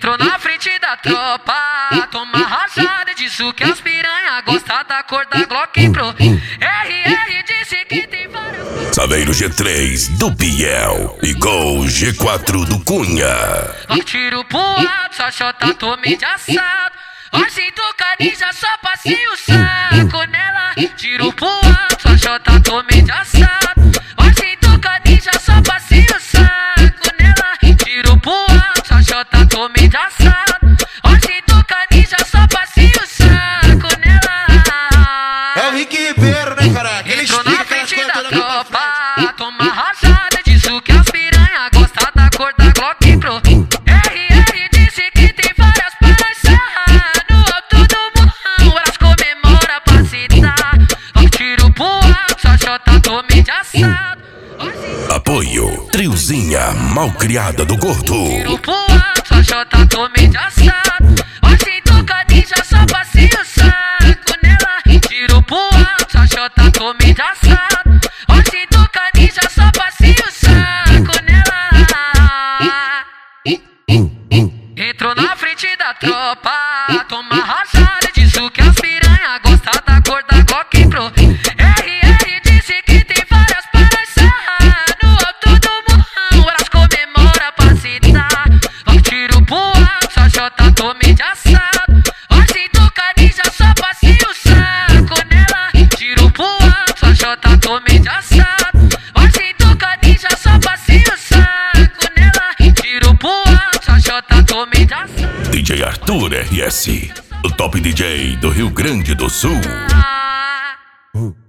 Entrou na frente da tropa, toma rajada, disso que as piranha gosta da cor da Glock Pro. RR disse que tem várias. Saveiro G3 do Biel e Gol G4 do Cunha. Tiro pro alto, só chota, tome de assado. Hoje tocadinha, só passei o saco nela. Tiro pro alto, só chota, tome de assado. Hoje tocadinha, só passei o saco nela. Tiro pro alto, só chota, tome de assado. Hoje tocadinha, só passei o saco nela. É o Rick Ribeiro, né, cara? Ele entrou explica na aquelas frente coisas da todas pra tropa, toma rajada, disso que as piranha gosta da cor da Glock Pro. RR disse que tem várias paradas no alto do morrão, elas comemora pra citar. Tiro pro alto, só chota, tome de assado. Apoio Triozinha Malcriada do Gordo. Tiro pro alto, só chota, tome de assado. Hoje tocadinha, só passei o saco nela. Tiro pro alto, só chota, tome de assado. Hoje tocadinha, só passei o saco nela. Entrou na frente da tropa, toma rajada, disso que as piranha gosta da cor da Glock Pro. RR disse que tem várias paradas no alto do morrão, elas comemora pra citar. Tiro pro alto, só chota, tome de assado. Hoje tocadinha, só passei o saco nela. Tiro pro alto, só chota, tome de assado. Hoje tocadinha, só passei o saco nela. Tiro pro alto, só chota, tome de assado. DJ Arthur RS, o top DJ do Rio Grande do Sul.